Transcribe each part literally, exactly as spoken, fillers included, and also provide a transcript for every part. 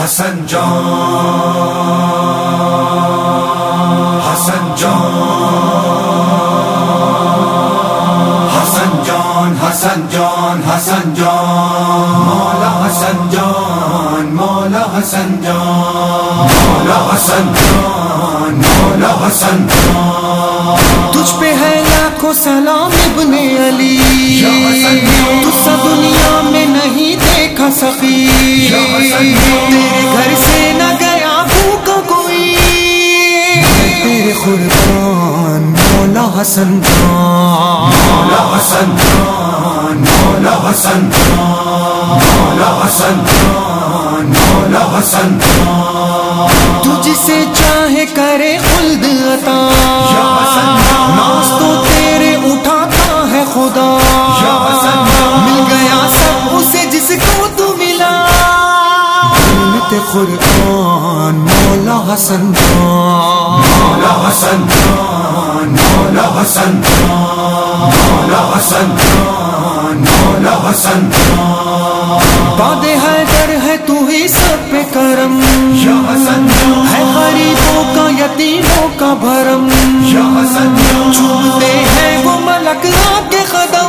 حسن جان حسن جان حسن جان حسن جان حسن جان مولا حسن جان مولا حسن جان مولا حسن جان مولا حسن جان تجھ پہ ہے لاکھوں سلام ابن علی، تجھ سا دنیا میں نہیں دیکھا سخی، تیرے گھر سے نہ گیا بھوکا کوئی، تیرے قربان مولا حسن جان مولا حسن جان مولا حسن جان مولا حسن جان مولا حسن جان تو جسے چاہے کرے خلد عطا، یا حسن جان ناز تو تیرے اٹھاتا ہے خدا، یا حسن جان مل گیا سب اسے جس کو تو ملا، دولت قربان مولا حسن جان مولا حسن جان مولا حسن جان مولا حسن جان مولا حسن جان باد حیدر ہے تو ہی سب پہ کرم، یا حسن جان ہے غریبوں کا یتیموں کا بھرم، یا حسن جان چھوتے ہیں وہ ملک آپ کے قدم،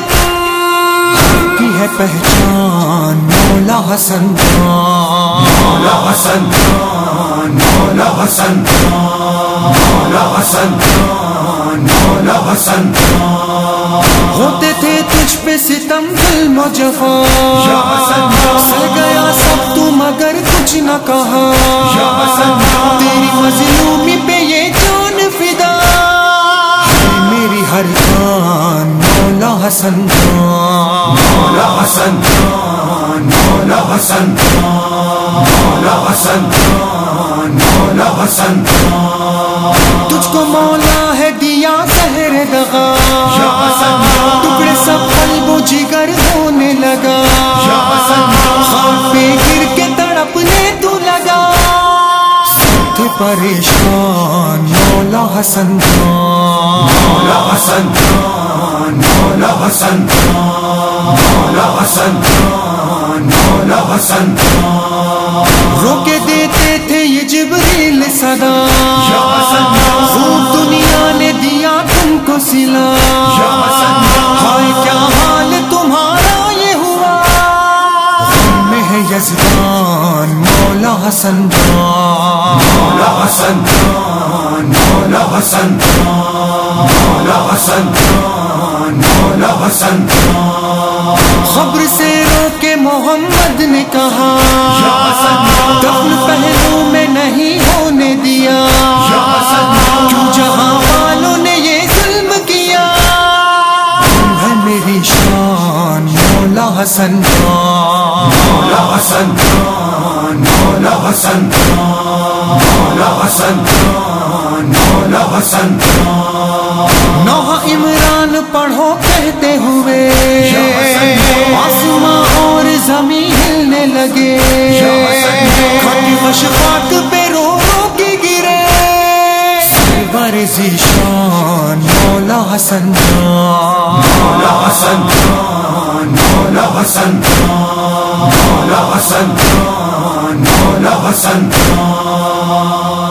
کی ہے پہچان مولا حسن جان مولا حسن جان مولا حسن جان مولا حسن جان مولا حسن جان ہوتے تھے تجھ پہ ستم ظلم و جفا، یا حسن جان سہ گیا سب تو مگر کچھ نہ کہا، یا حسن جان تیری مظلومی پہ یہ جان فدا، ہے میری ہر جان مولا حسن جان مولا حسن جان مولا حسن جان مولا حسن جان مولا حسن جان تجھ کو مولا ہے دیا زہر دغا، یا حسن جان ٹکڑے سب قلب و جگر ہونے لگا، یا حسن جان خاک پہ گر کے تڑپنے تو لگا، سب تھے پریشان مولا حسن جان مولا حسن جان مولا حسن جان مولا حسن جان مولا حسن جان روکے دیتے تھے یہ جبریل صدا، یا حسن جان خوب دنیا نے دیا تم کو سلا، یا حسن جان ہائے کیا حال تمہارا یہ ہوا، غم میں ہے یزدان مولا حسن جان مولا حسن جان مولا حسن جان مولا حسن جان مولا حسن جان خبر سے روکے محمد نے کہا، یا حسن جان دفن پہلو میں نہیں ہونے دیا، یا حسن جان کیوں جہاں والوں نے یہ ظلم کیا، تم ہے میری شان مولا حسن جان مولا حسن جان مولا حسن جان مولا حسن جان مولا حسن جان نوح عمران پڑھو کہتے ہوئے، آسماں اور زمین ہلنے لگے، خط مشفاق پہ رو رو کے گرے، سرور ذیشان مولا حسن جان مولا حسن جان مولا حسن جان مولا حسن جان مولا حسن جان